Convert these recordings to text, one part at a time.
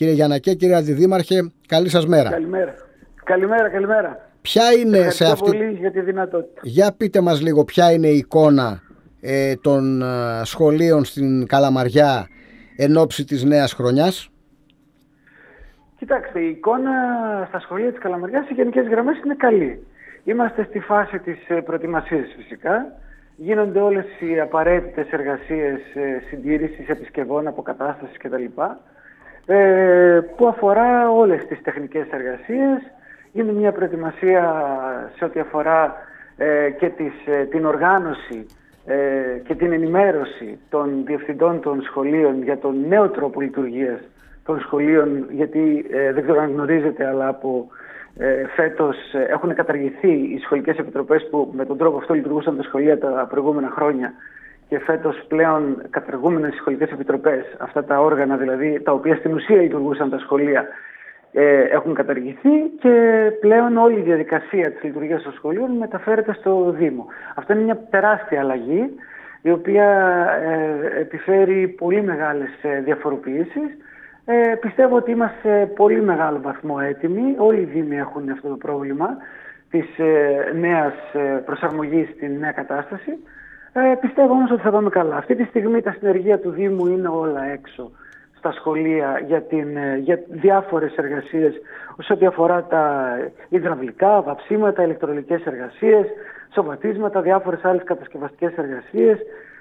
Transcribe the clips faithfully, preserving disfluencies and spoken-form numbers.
Κύριε Γιαννακέ, κύριε Αντιδήμαρχε, καλή σας μέρα. Καλημέρα. Καλημέρα, καλημέρα. Ποια είναι Ευχαριστώ σε αυτή... πολύ για τη δυνατότητα. Για πείτε μας λίγο ποια είναι η εικόνα ε, των ε, σχολείων στην Καλαμαριά εν ώψη της νέας χρονιάς. Κοιτάξτε, η εικόνα στα σχολεία της Καλαμαριάς σε γενικές γραμμές είναι καλή. Είμαστε στη φάση της προετοιμασίας φυσικά. Γίνονται όλες οι απαραίτητες εργασίες συντήρησης, επισκευών, αποκατάστασης κτλ. Ε, που αφορά όλες τις τεχνικές εργασίες. Είναι μια προετοιμασία σε ό,τι αφορά ε, και τις, ε, την οργάνωση ε, και την ενημέρωση των διευθυντών των σχολείων για τον νέο τρόπο λειτουργίας των σχολείων, γιατί ε, δεν ξέρω αν γνωρίζετε, αλλά από ε, φέτος ε, έχουν καταργηθεί οι σχολικές επιτροπές που με τον τρόπο αυτό λειτουργούσαν τα σχολεία τα προηγούμενα χρόνια, και φέτος πλέον καταργούμενες σχολικές επιτροπές, αυτά τα όργανα δηλαδή τα οποία στην ουσία λειτουργούσαν τα σχολεία, ε, έχουν καταργηθεί και πλέον όλη η διαδικασία της λειτουργίας των σχολείων μεταφέρεται στο Δήμο. Αυτό είναι μια τεράστια αλλαγή, η οποία ε, επιφέρει πολύ μεγάλες ε, διαφοροποιήσεις. Ε, πιστεύω ότι είμαστε σε πολύ μεγάλο βαθμό έτοιμοι. Όλοι οι Δήμοι έχουν αυτό το πρόβλημα της ε, νέας ε, προσαρμογής στην νέα κατάσταση. Ε, πιστεύω όμως ότι θα πάμε καλά. Αυτή τη στιγμή τα συνεργεία του Δήμου είναι όλα έξω στα σχολεία για, την, για διάφορες εργασίες όσο ό,τι αφορά τα υδραυλικά, βαψίματα, ηλεκτρολικές εργασίες, σοβατίσματα, διάφορες άλλες κατασκευαστικές εργασίες,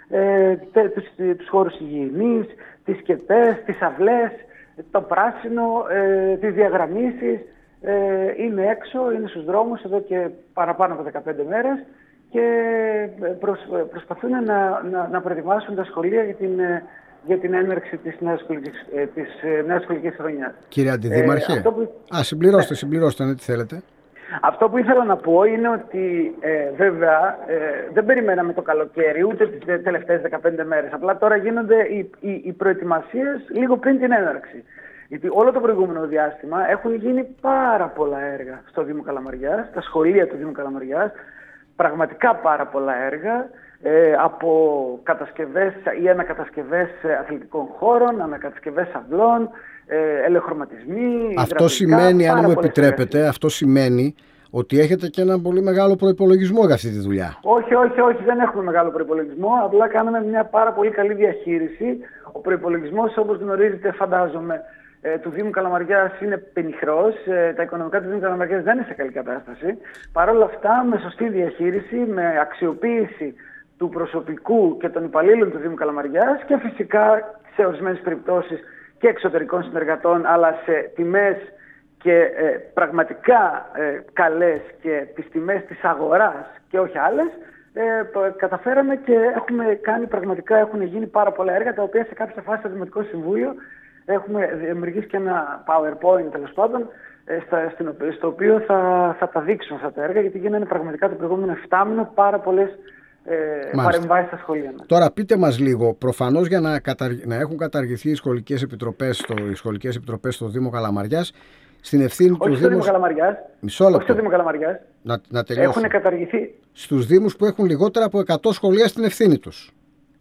ε, τους, τους χώρους υγιεινής, τις σκεπές, τις αυλές, το πράσινο, ε, τις διαγραμμίσεις. Ε, είναι έξω, είναι στους δρόμους εδώ και παραπάνω από δεκαπέντε μέρες και προσ, προσπαθούν να, να, να προετοιμάσουν τα σχολεία για την, για την έναρξη της νέας σχολικής, της νέας σχολικής χρονιάς. Κύριε Αντιδήμαρχε, ε, που... Α, συμπληρώστε, συμπληρώστε, ναι, τι θέλετε. Αυτό που ήθελα να πω είναι ότι ε, βέβαια ε, δεν περιμέναμε το καλοκαίρι ούτε τις τελευταίες δεκαπέντε μέρες. Απλά τώρα γίνονται οι, οι, οι προετοιμασίες λίγο πριν την έναρξη. Γιατί όλο το προηγούμενο διάστημα έχουν γίνει πάρα πολλά έργα στο Δήμο Καλαμαριάς, στα σχολεία του Δήμου Καλαμαριάς. Πραγματικά πάρα πολλά έργα, ε, από κατασκευές ή ανακατασκευές αθλητικών χώρων, ανακατασκευές αυλών, ε, ελεχρωματισμοί. Αυτό σημαίνει, αν μου επιτρέπετε, εργασίες. Αυτό σημαίνει ότι έχετε και έναν πολύ μεγάλο προϋπολογισμό για αυτή τη δουλειά. Όχι, όχι, όχι, δεν έχουμε μεγάλο προϋπολογισμό, απλά κάναμε μια πάρα πολύ καλή διαχείριση. Ο προϋπολογισμός, όπως γνωρίζετε, φαντάζομαι, του Δήμου Καλαμαριάς είναι πενιχρός, τα οικονομικά του Δήμου Καλαμαριάς δεν είναι σε καλή κατάσταση. Παρ' όλα αυτά, με σωστή διαχείριση, με αξιοποίηση του προσωπικού και των υπαλλήλων του Δήμου Καλαμαριάς και φυσικά σε ορισμένες περιπτώσεις και εξωτερικών συνεργατών, αλλά σε τιμές και ε, πραγματικά ε, καλές και τις τιμές της αγοράς και όχι άλλες, ε, καταφέραμε και έχουμε κάνει πραγματικά, έχουν γίνει πάρα πολλά έργα, τα οποία σε κάποια φάση στο Δημοτικό Συμβούλιο έχουμε δημιουργήσει και ένα PowerPoint, τέλος πάντων, στα, στο οποίο θα, θα τα δείξουμε αυτά τα έργα, γιατί γίνανε πραγματικά το προηγούμενο εφτάμηνο πάρα πολλές ε, παρεμβάσεις στα σχολεία μας. Τώρα πείτε μας λίγο, προφανώς για να, καταρ... να έχουν καταργηθεί οι σχολικές επιτροπές στο, οι σχολικές επιτροπές στο Δήμο Καλαμαριάς, στην ευθύνη όχι του στο Δήμου... Δήμο Καλαμαριάς. Μισό λεπτό. Όχι στο Δήμο Καλαμαριάς. Να, να τελειώσω. Έχουν καταργηθεί. Στους Δήμους που έχουν λιγότερα από εκατό σχολεία στην ευθύνη τους.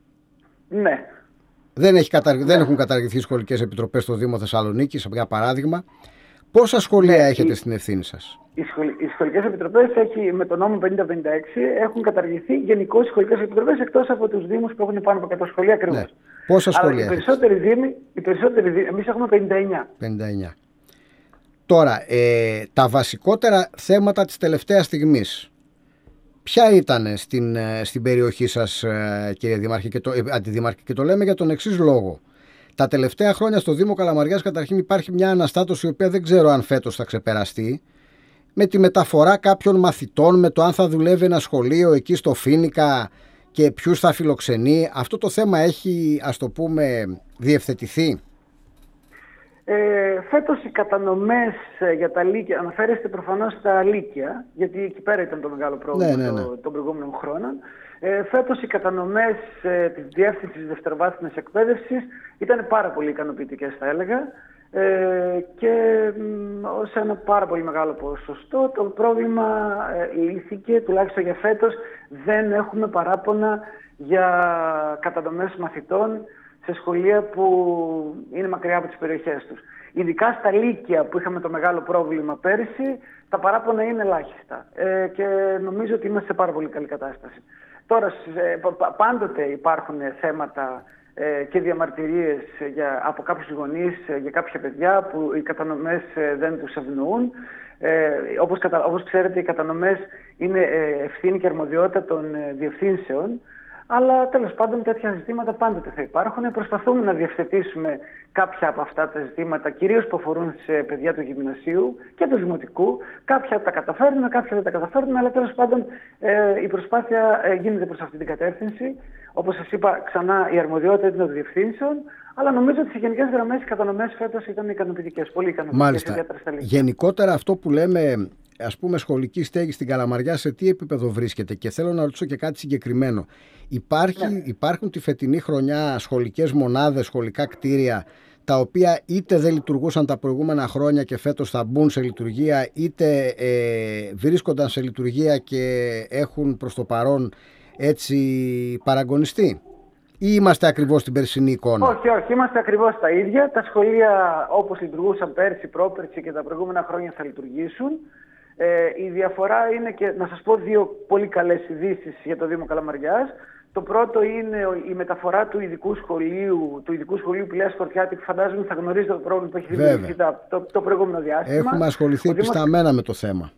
Ναι. Δεν, έχει καταργ... δεν έχουν καταργηθεί σχολικές επιτροπές στο Δήμο Θεσσαλονίκης, για παράδειγμα. Πόσα σχολεία ναι, έχετε η... στην ευθύνη σας? Οι, σχολ... οι σχολικές επιτροπές έχει, με τον νόμο πενήντα πενήντα έξι έχουν καταργηθεί γενικώς οι σχολικές επιτροπές, εκτός από τους Δήμους που έχουν πάνω από εκατό σχολεία ακριβώς. Ναι. Πόσα σχολεία? Αλλά οι περισσότεροι Δήμοι, οι περισσότεροι Δήμοι, εμείς έχουμε πενήντα εννιά. πενήντα εννιά. Τώρα, ε, τα βασικότερα θέματα της τελευταίας στιγμής, ποια ήταν στην, στην περιοχή σας, κύριε Δήμαρχε, και το, Αντιδήμαρχε, και το λέμε για τον εξής λόγο. Τα τελευταία χρόνια στο Δήμο Καλαμαριάς καταρχήν υπάρχει μια αναστάτωση, η οποία δεν ξέρω αν φέτος θα ξεπεραστεί, με τη μεταφορά κάποιων μαθητών, με το αν θα δουλεύει ένα σχολείο εκεί στο Φοίνικα και ποιους θα φιλοξενεί. Αυτό το θέμα έχει, ας το πούμε, διευθετηθεί? Ε, φέτος οι κατανομές για τα λύκεια, αναφέρεστε προφανώς στα λύκεια, γιατί εκεί πέρα ήταν το μεγάλο πρόβλημα ναι, ναι, ναι. των προηγούμενων χρόνων. Ε, φέτος οι κατανομές ε, της Διεύθυνσης Δευτεροβάθμιας Εκπαίδευσης ήταν πάρα πολύ ικανοποιητικές, θα έλεγα, ε, και ως ένα πάρα πολύ μεγάλο ποσοστό το πρόβλημα ε, λύθηκε, τουλάχιστον για φέτος. Δεν έχουμε παράπονα για κατανομές μαθητών σε σχολεία που είναι μακριά από τις περιοχές τους. Ειδικά στα Λύκεια που είχαμε το μεγάλο πρόβλημα πέρυσι, τα παράπονα είναι ελάχιστα ε, και νομίζω ότι είμαστε σε πάρα πολύ καλή κατάσταση. Τώρα, πάντοτε υπάρχουν θέματα ε, και διαμαρτυρίες για, από κάποιους γονείς ε, για κάποια παιδιά που οι κατανομές ε, δεν τους ευνοούν. Ε, όπως, κατα, όπως ξέρετε, οι κατανομές είναι ε, ευθύνη και αρμοδιότητα των ε, διευθύνσεων, αλλά τέλος πάντων τέτοια ζητήματα πάντοτε θα υπάρχουν. Προσπαθούμε να διευθετήσουμε κάποια από αυτά τα ζητήματα, κυρίως που αφορούν σε παιδιά του γυμνασίου και του δημοτικού. Κάποια τα καταφέρνουν, κάποια δεν τα καταφέρνουν, αλλά τέλος πάντων ε, η προσπάθεια ε, γίνεται προς αυτή την κατεύθυνση. Όπως σας είπα, ξανά η αρμοδιότητα είναι των διευθύνσεων, αλλά νομίζω ότι σε γενικές γραμμές οι κατανομές φέτος ήταν ικανοποιητικές, πολύ ικανοποιητικές. Μάλιστα. Γενικότερα αυτό που λέμε, ας πούμε, σχολική στέγη στην Καλαμαριά, σε τι επίπεδο βρίσκεται? Και θέλω να ρωτήσω και κάτι συγκεκριμένο. Υπάρχει, ναι. Υπάρχουν τη φετινή χρονιά σχολικές μονάδες, σχολικά κτίρια, τα οποία είτε δεν λειτουργούσαν τα προηγούμενα χρόνια και φέτος θα μπουν σε λειτουργία, είτε ε, βρίσκονταν σε λειτουργία και έχουν προς το παρόν έτσι παραγωνιστεί? Ή είμαστε ακριβώς στην περσινή εικόνα? Όχι, όχι, είμαστε ακριβώς τα ίδια. Τα σχολεία όπως λειτουργούσαν πέρσι, πρόπερσι και τα προηγούμενα χρόνια θα λειτουργήσουν. Ε, η διαφορά είναι, και να σας πω δύο πολύ καλές ειδήσεις για το Δήμο Καλαμαριάς. Το πρώτο είναι η μεταφορά του ειδικού σχολείου, του ειδικού σχολείου Πηλαίας Χορτιάτη, που φαντάζομαι θα γνωρίζετε το πρόβλημα που έχει δημιουργηθεί το, το προηγούμενο διάστημα. Έχουμε ασχοληθεί επισταμμένα Δήμος... με το θέμα.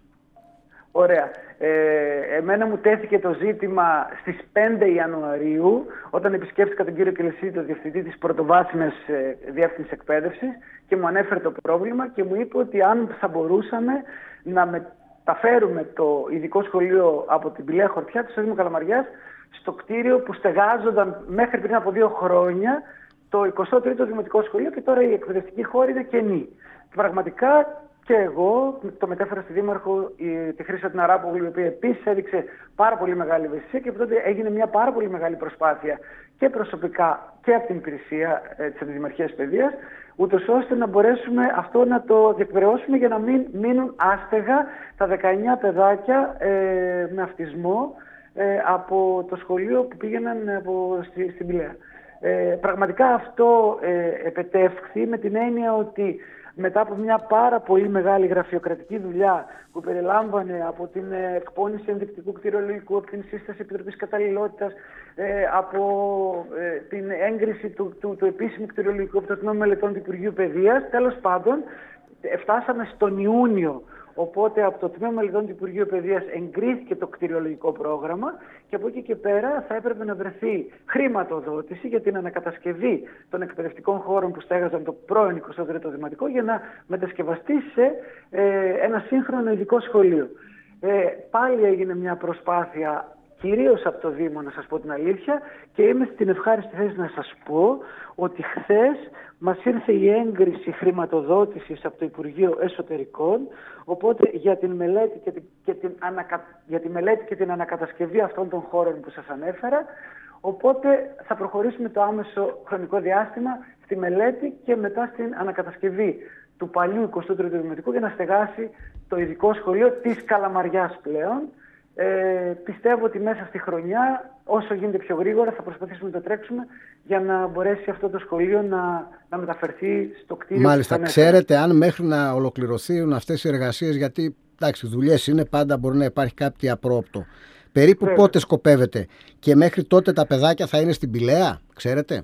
Ωραία. Ε, εμένα μου τέθηκε το ζήτημα στις πέντε Ιανουαρίου, όταν επισκέφθηκα τον κύριο Κελεσίδη, τον διευθυντή της πρωτοβάθμιας ε, διεύθυνσης εκπαίδευσης, και μου ανέφερε το πρόβλημα και μου είπε ότι αν θα μπορούσαμε να μεταφέρουμε το ειδικό σχολείο από την Πηλαία Χορτιάτη στο Δήμο Καλαμαριάς, στο κτίριο που στεγάζονταν μέχρι πριν από δύο χρόνια το εικοστό τρίτο Δημοτικό Σχολείο, και τώρα η εκπαιδευτική χώρη είναι κενή. Πραγματικά και εγώ το μετέφερα στη Δήμαρχο, τη Χρύσα την Αράπογλου, η οποία επίσης έδειξε πάρα πολύ μεγάλη ευαισθησία, και τότε έγινε μια πάρα πολύ μεγάλη προσπάθεια και προσωπικά και από την υπηρεσία ε, της Αντιδημαρχίας Παιδείας, ούτως ώστε να μπορέσουμε αυτό να το διεκπαιρεώσουμε για να μην μείνουν άστεγα τα δεκαεννιά παιδάκια ε, με αυτισμό ε, από το σχολείο που πήγαιναν από, στη, στην Πηλαία. Ε, πραγματικά αυτό ε, επετεύχθη με την έννοια ότι μετά από μια πάρα πολύ μεγάλη γραφειοκρατική δουλειά που περιλάμβανε από την εκπόνηση ενδεικτικού κτηρολογικού, από την σύσταση Επιτροπής Καταλληλότητας, ε, από ε, την έγκριση του, του, του επίσημου κτηρολογικού από το Τμήμα Μελετών του Υπουργείου Παιδείας, τέλος πάντων, φτάσαμε στον Ιούνιο. Οπότε από το Τμήμα Μελετών του Υπουργείου Παιδείας εγκρίθηκε το κτηριολογικό πρόγραμμα, και από εκεί και πέρα θα έπρεπε να βρεθεί χρηματοδότηση για την ανακατασκευή των εκπαιδευτικών χώρων που στέγαζαν το πρώην εικοστό τρίτο Δημοτικό, για να μετασκευαστεί σε ε, ένα σύγχρονο ειδικό σχολείο. Ε, πάλι έγινε μια προσπάθεια, κυρίως από το Δήμο, να σας πω την αλήθεια, και είμαι στην ευχάριστη θέση να σας πω ότι χθες μας ήρθε η έγκριση χρηματοδότησης από το Υπουργείο Εσωτερικών, οπότε για την μελέτη και την, και την, ανακα, για τη μελέτη και την ανακατασκευή αυτών των χώρων που σας ανέφερα, οπότε θα προχωρήσουμε το άμεσο χρονικό διάστημα στη μελέτη και μετά στην ανακατασκευή του παλιού εικοστού τρίτου Δημοτικού για να στεγάσει το ειδικό σχολείο της Καλαμαριάς πλέον. Ε, πιστεύω ότι μέσα στη χρονιά, όσο γίνεται πιο γρήγορα, θα προσπαθήσουμε να το τρέξουμε για να μπορέσει αυτό το σχολείο να, να μεταφερθεί στο κτίριο. Μάλιστα, ξέρετε αν μέχρι να ολοκληρωθούν αυτές οι εργασίες, γιατί εντάξει, δουλειές είναι, πάντα μπορεί να υπάρχει κάτι απρόοπτο, περίπου Βέβαια. πότε σκοπεύετε? Και μέχρι τότε τα παιδάκια θα είναι στην Πηλαία, ξέρετε?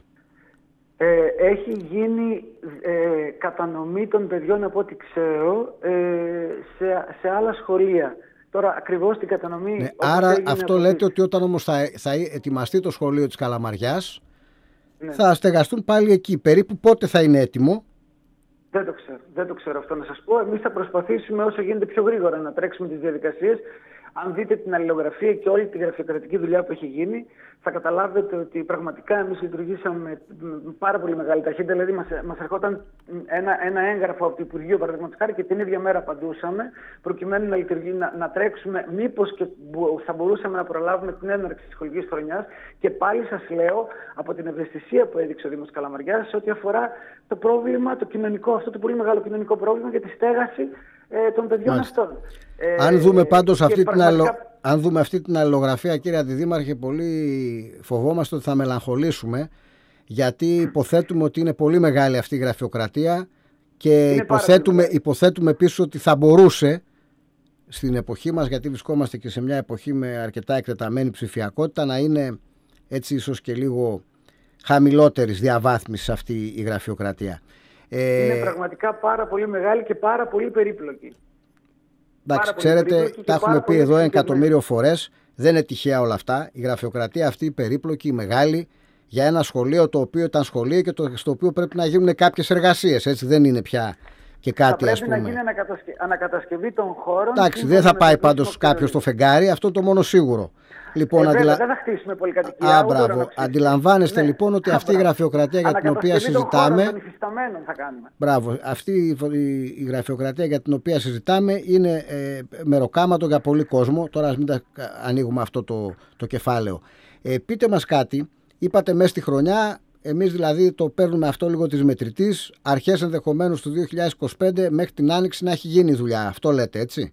Ε, έχει γίνει ε, κατανομή των παιδιών, από ό,τι ξέρω, ε, σε, σε άλλα σχολεία. Τώρα ακριβώς την κατανομή... Ναι, άρα αυτό από... λέτε ότι όταν όμως θα, θα ετοιμαστεί το σχολείο της Καλαμαριάς, ναι, θα στεγαστούν πάλι εκεί. Περίπου πότε θα είναι έτοιμο? Δεν το ξέρω. Δεν το ξέρω αυτό να σας πω. Εμείς θα προσπαθήσουμε όσο γίνεται πιο γρήγορα να τρέξουμε τις διαδικασίες. Αν δείτε την αλληλογραφία και όλη τη γραφειοκρατική δουλειά που έχει γίνει, θα καταλάβετε ότι πραγματικά εμείς λειτουργήσαμε με πάρα πολύ μεγάλη ταχύτητα. Δηλαδή, μας, μας ερχόταν ένα, ένα έγγραφο από το Υπουργείο, παραδείγματος χάρη, και την ίδια μέρα απαντούσαμε, προκειμένου να, λειτουργεί, να, να τρέξουμε, μήπως και θα μπορούσαμε να προλάβουμε την έναρξη της σχολικής χρονιάς. Και πάλι σας λέω, από την ευαισθησία που έδειξε ο Δήμος Καλαμαριάς, σε ό,τι αφορά το πρόβλημα, το κοινωνικό, αυτό το πολύ μεγάλο κοινωνικό πρόβλημα για τη στέγαση ε, των παιδιών Μάλιστα. αυτών. Αν δούμε πάντως αυτή, πραγματικά... την αλλο... Αν δούμε αυτή την αλληλογραφία, κύριε Αντιδήμαρχε, πολύ φοβόμαστε ότι θα μελαγχολήσουμε, γιατί υποθέτουμε ότι είναι πολύ μεγάλη αυτή η γραφειοκρατία Και υποθέτουμε, υποθέτουμε επίσης ότι θα μπορούσε στην εποχή μας, γιατί βρισκόμαστε και σε μια εποχή με αρκετά εκτεταμένη ψηφιακότητα, να είναι έτσι ίσως και λίγο χαμηλότερης διαβάθμισης αυτή η γραφειοκρατία. Είναι ε... πραγματικά πάρα πολύ μεγάλη και πάρα πολύ περίπλοκη. Εντάξει, ξέρετε, τα έχουμε πει εδώ ένα εκατομμύριο φορές, δεν είναι τυχαία όλα αυτά. Η γραφειοκρατία αυτή η περίπλοκη, η μεγάλη, για ένα σχολείο το οποίο ήταν σχολείο και το, στο οποίο πρέπει να γίνουν κάποιες εργασίες. Έτσι δεν είναι πια και κάτι, θα ας πούμε. Πρέπει να γίνει ανακατασκευή, ανακατασκευή των χώρων. Εντάξει, δεν θα πάει πάντως κάποιος στο φεγγάρι, αυτό το μόνο σίγουρο. Λοιπόν, ε, αντιλα... Δεν θα χτίσουμε πολυκατοικία. Α, μπράβο. Αντιλαμβάνεστε ναι. λοιπόν ότι αυτή η γραφειοκρατία για την οποία συζητάμε. Των υφισταμένων θα κάνουμε. Μπράβο. Αυτή η γραφειοκρατία για την οποία συζητάμε είναι ε, μεροκάματο για πολύ κόσμο. Τώρα ας μην τα ανοίγουμε αυτό το, το κεφάλαιο. Ε, πείτε μας κάτι. Είπατε μέσα στη χρονιά. Εμείς δηλαδή το παίρνουμε αυτό λίγο της μετρητής. Αρχές ενδεχομένως του δύο χιλιάδες είκοσι πέντε μέχρι την Άνοιξη να έχει γίνει η δουλειά. Αυτό λέτε, έτσι?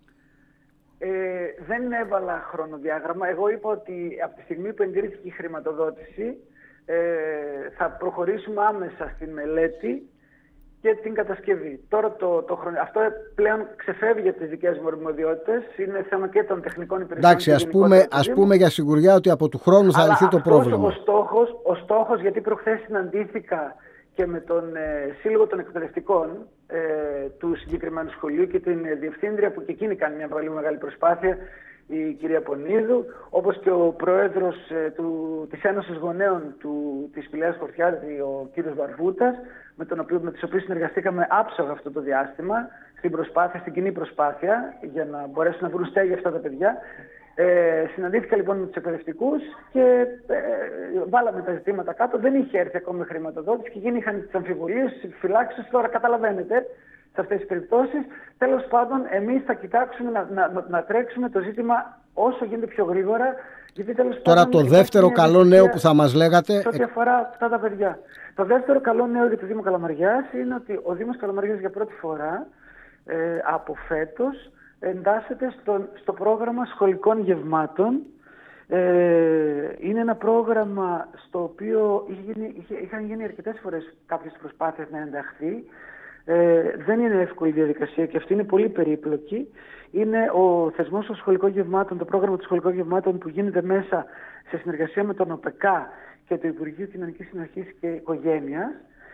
Ε, δεν έβαλα χρονοδιάγραμμα. Εγώ είπα ότι από τη στιγμή που εγκρίθηκε η χρηματοδότηση ε, θα προχωρήσουμε άμεσα στην μελέτη και την κατασκευή. Τώρα το, το χρονο... αυτό πλέον ξεφεύγει από τις δικές μου αρμοδιότητες. Είναι θέμα και των τεχνικών υπηρεσιών. Εντάξει, ας πούμε, ας πούμε για σιγουριά ότι από του χρόνου θα λυθεί το πρόβλημα. Ο στόχος, ο στόχος, γιατί προχθές συναντήθηκα και με τον ε, Σύλλογο των Εκπαιδευτικών ε, του συγκεκριμένου σχολείου και την ε, Διευθύντρια, που και εκείνη κάνει μια πολύ μεγάλη προσπάθεια, η κυρία Πονίδου, όπως και ο πρόεδρος ε, του, της Ένωσης Γονέων του, της Πηλαίας Χορτιάδη, ο κύριος Βαρβούτας, με, τον οποίο, με τους οποίους συνεργαστήκαμε άψογα αυτό το διάστημα, στην προσπάθεια, στην κοινή προσπάθεια, για να μπορέσουν να βρουν στέγη αυτά τα παιδιά. Ε, συναντήθηκα λοιπόν με τους εκπαιδευτικούς και ε, βάλαμε τα ζητήματα κάτω. Δεν είχε έρθει ακόμη χρηματοδότηση και εκείνοι είχαν τις αμφιβολίες, τις επιφυλάξεις. Τώρα καταλαβαίνετε σε αυτές τις περιπτώσεις. Τέλος πάντων, εμείς θα κοιτάξουμε να, να, να τρέξουμε το ζήτημα όσο γίνεται πιο γρήγορα. Γιατί τέλος Τώρα πάντων, το δεύτερο καλό νέο που θα μας λέγατε. Σε ό,τι αφορά αυτά τα παιδιά. Το δεύτερο καλό νέο για το Δήμο Καλαμαριάς είναι ότι ο Δήμος Καλαμαριάς για πρώτη φορά ε, από φέτος εντάσσεται στο, στο πρόγραμμα σχολικών γευμάτων. Ε, είναι ένα πρόγραμμα στο οποίο είχε γίνει, είχε, είχαν γίνει αρκετές φορές κάποιες προσπάθειες να ενταχθεί. Ε, δεν είναι εύκολη διαδικασία και αυτή είναι πολύ περίπλοκη. Είναι ο θεσμός των σχολικών γευμάτων, το πρόγραμμα των σχολικών γευμάτων που γίνεται μέσα σε συνεργασία με τον ΟΠΕΚΑ και το Υπουργείο Κοινωνικής Συνοχής και Οικογένειας,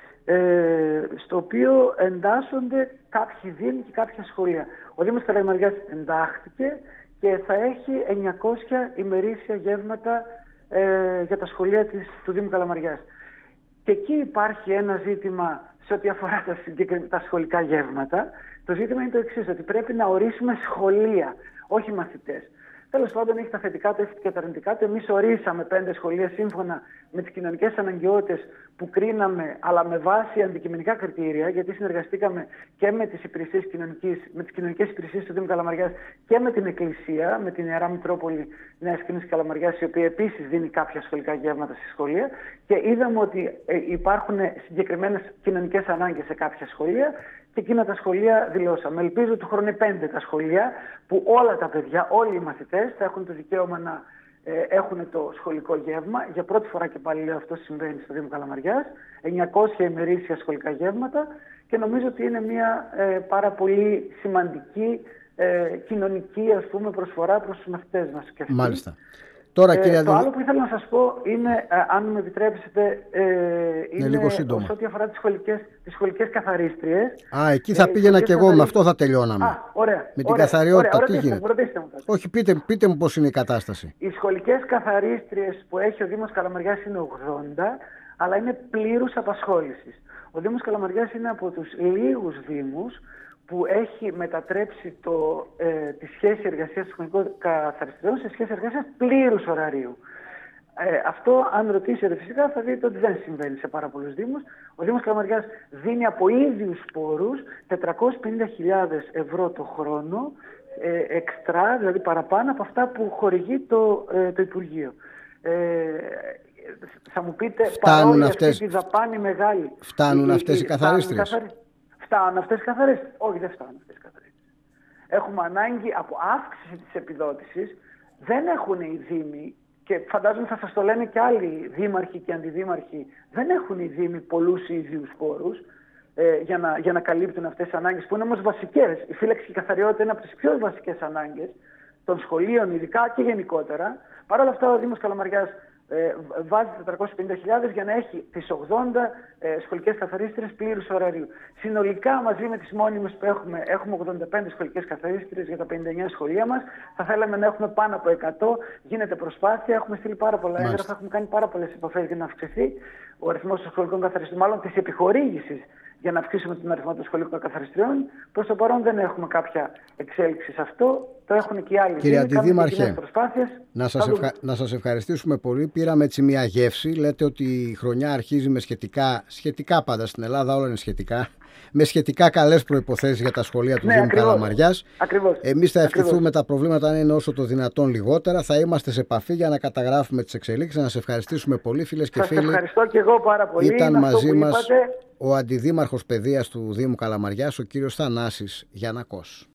ε, στο οποίο εντάσσονται κάποιοι δήμοι και κάποια σχολεία. Ο Δήμος Καλαμαριάς εντάχθηκε και θα έχει εννιακόσια ημερήσια γεύματα ε, για τα σχολεία της, του Δήμου Καλαμαριάς. Και εκεί υπάρχει ένα ζήτημα σε ό,τι αφορά τα, τα σχολικά γεύματα. Το ζήτημα είναι το εξής, ότι πρέπει να ορίσουμε σχολεία, όχι μαθητές. Τέλος πάντων, έχει τα θετικά του, έχει και τα αρνητικά του. Εμείς ορίσαμε πέντε σχολεία σύμφωνα με τις κοινωνικές αναγκαιότητες που κρίναμε, αλλά με βάση αντικειμενικά κριτήρια, γιατί συνεργαστήκαμε και με τις υπηρεσίες κοινωνικής, με τις κοινωνικές υπηρεσίες του Δήμου Καλαμαριάς και με την Εκκλησία, με την Ιερά Μητρόπολη Νέας Κοινής Καλαμαριάς, η οποία επίσης δίνει κάποια σχολικά γεύματα στη σχολεία. Και είδαμε ότι υπάρχουν συγκεκριμένες κοινωνικές ανάγκες σε κάποια σχολεία. Και εκείνα τα σχολεία δηλώσαμε. Ελπίζω του χρόνου πέντε τα σχολεία που όλα τα παιδιά, όλοι οι μαθητές θα έχουν το δικαίωμα να ε, έχουν το σχολικό γεύμα. Για πρώτη φορά και πάλι λέω αυτό συμβαίνει στο Δήμο Καλαμαριάς. εννιακόσια ημερήσια σχολικά γεύματα και νομίζω ότι είναι μια ε, πάρα πολύ σημαντική ε, κοινωνική, ας πούμε, προσφορά προς τους μαθητές μας. Μάλιστα. Τώρα, ε, το άλλο που ήθελα να σας πω είναι, ε, αν μου επιτρέψετε, ε, είναι λίγο σύντομα. σε ό,τι αφορά τις σχολικές, τις σχολικές καθαρίστριες. Α, εκεί θα ε, πήγαινα κι εγώ, καθαρί... με αυτό θα τελειώναμε. Α, ωραία, με την ωραία, καθαριότητα, ωραία, τι ρωτήστε, γίνεται. ρωτήστε μου, Όχι, πείτε, πείτε μου πώς είναι η κατάσταση. Οι σχολικές καθαρίστριες που έχει ο Δήμος Καλαμαριάς είναι ογδόντα, αλλά είναι πλήρους απασχόλησης. Ο Δήμος Καλαμαριάς είναι από τους λίγους δήμους που έχει μετατρέψει το, ε, τη σχέση εργασίας των σχολικών καθαριστριών σε σχέση εργασίας πλήρους ωραρίου. Ε, αυτό, αν ρωτήσετε φυσικά, θα δείτε ότι δεν συμβαίνει σε πάρα πολλούς δήμους. Ο Δήμος Καλαμαριάς δίνει από ίδιους πόρους τετρακόσιες πενήντα χιλιάδες ευρώ το χρόνο, ε, εξτρά, δηλαδή παραπάνω από αυτά που χορηγεί το, ε, το Υπουργείο. Ε, θα μου πείτε, παρόλη αυτή τη δαπάνη μεγάλη... Φτάνουν οι, αυτές οι, οι καθαρίστριες. Φτάνουν αυτές οι καθαρίστριες. Όχι, δεν φτάνουν αυτές οι καθαρίστριες. Έχουμε ανάγκη από αύξηση της επιδότησης. Δεν έχουν οι δήμοι, και φαντάζομαι θα σας το λένε και άλλοι δήμαρχοι και αντιδήμαρχοι, δεν έχουν οι δήμοι πολλούς ίδιους πόρους. ε, για, να, για να καλύπτουν αυτές τις ανάγκες, που είναι όμως βασικές. Η φύλαξη και η καθαριότητα είναι από τις πιο βασικές ανάγκες των σχολείων, ειδικά και γενικότερα. Παρ' όλα αυτά, ο Δήμος Καλαμαριάς ε, βάζει τετρακόσιες πενήντα χιλιάδες για να έχει τις ογδόντα ε, σχολικές καθαρίστριες πλήρους ωραρίου. Συνολικά, μαζί με τις μόνιμες που έχουμε, έχουμε ογδόντα πέντε σχολικές καθαρίστριες για τα πενήντα εννέα σχολεία μας. Θα θέλαμε να έχουμε πάνω από εκατό. Γίνεται προσπάθεια. Έχουμε στείλει πάρα πολλά έγγραφα. Έχουμε κάνει πάρα πολλές επαφές για να αυξηθεί ο αριθμός των σχολικών καθαριστών, μάλλον της επιχορήγησης για να αυξήσουμε τον αριθμό των σχολικών καθαριστριών. Προς το παρόν δεν έχουμε κάποια εξέλιξη σε αυτό. Το έχουν και οι άλλοι. Κύριε Αντιδήμαρχε, να σας, ευχα... να σας ευχαριστήσουμε πολύ. Πήραμε έτσι μια γεύση. Λέτε ότι η χρονιά αρχίζει με σχετικά, σχετικά πάντα στην Ελλάδα, όλα είναι σχετικά, με σχετικά καλές προϋποθέσεις για τα σχολεία του ναι, Δήμου Καλαμαριάς. Εμείς θα ευχηθούμε ακριβώς. Τα προβλήματα να είναι όσο το δυνατόν λιγότερα. Θα είμαστε σε επαφή για να καταγράφουμε τις εξελίξεις. Να σας ευχαριστήσουμε πολύ, φίλες και σας φίλοι. Σας ευχαριστώ και εγώ πάρα πολύ. Ήταν μαζί μας ο Αντιδήμαρχος Παιδείας του Δήμου Καλαμαριάς, ο κύριος Θανάσης Γιαννακός.